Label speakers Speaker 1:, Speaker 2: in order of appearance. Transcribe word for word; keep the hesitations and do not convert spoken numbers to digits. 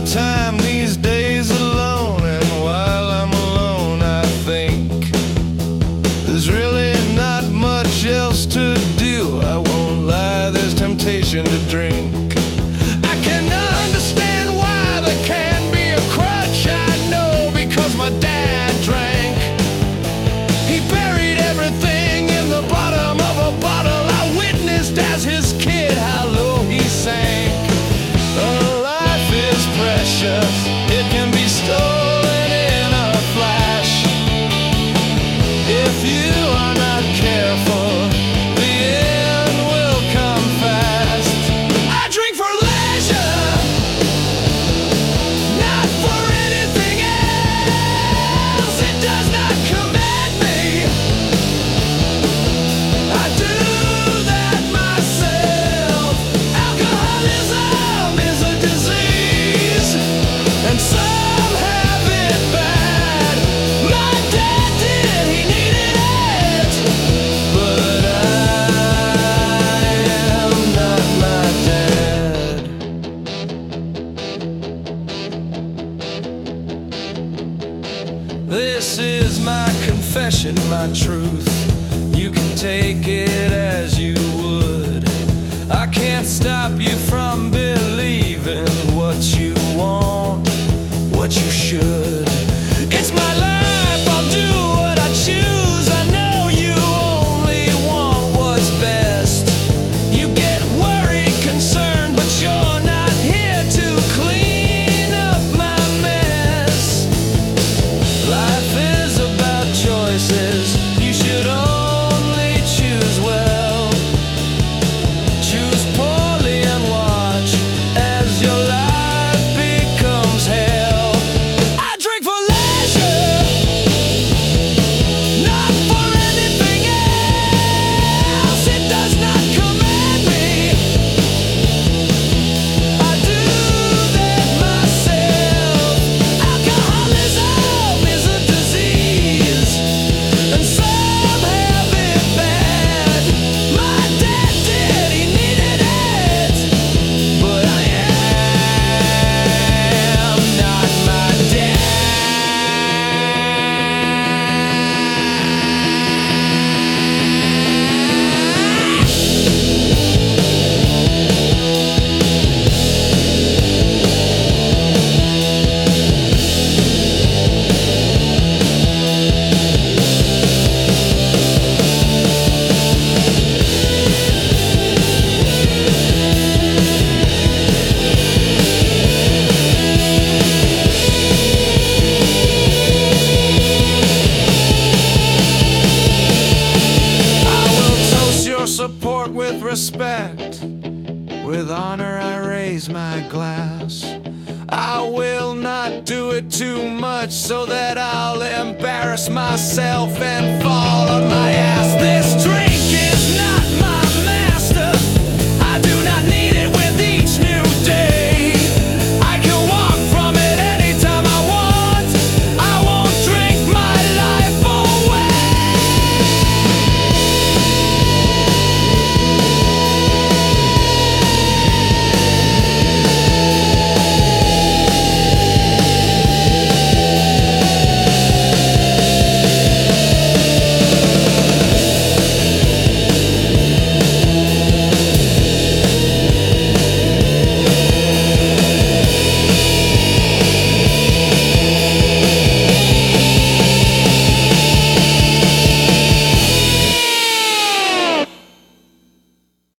Speaker 1: of time these days alone, and while I'm alone I think there's really not much else to do. I won't lie, there's temptation to drink. I can understand why there can be a crutch. I know because my dad drank. He buried everything in the bottom of a bottle. I witnessed as his kid how low he sank. Oh, life is precious, it can be stolen in a flash. If you are not careful, the end will come fast. I drink for leisure, not for anything else. It does not command me. I do that myself. Alcoholism is a disease, and some have it bad. My dad did, he needed it, but I am not my dad. This is my confession, my truth. You can take it as you would. I can't stop you from believing what you want, what you should. It's my life, I'll do what I choose. I know you only want what's best. You get worried, concerned, but you're not here to clean up my mess. Life is about choices. You should only choose well. Choose poorly and watch as your life becomes hell. I drink for leisure, not for anything else. It does not command me. I do that myself. Alcoholism is a disease, and some have it bad. My dad did, he needed it, but I am not my dad. I will toast your support with respect. With honor I raise my glass. I will not do it too much so that I'll embarrass myself and fall on my ass. This drink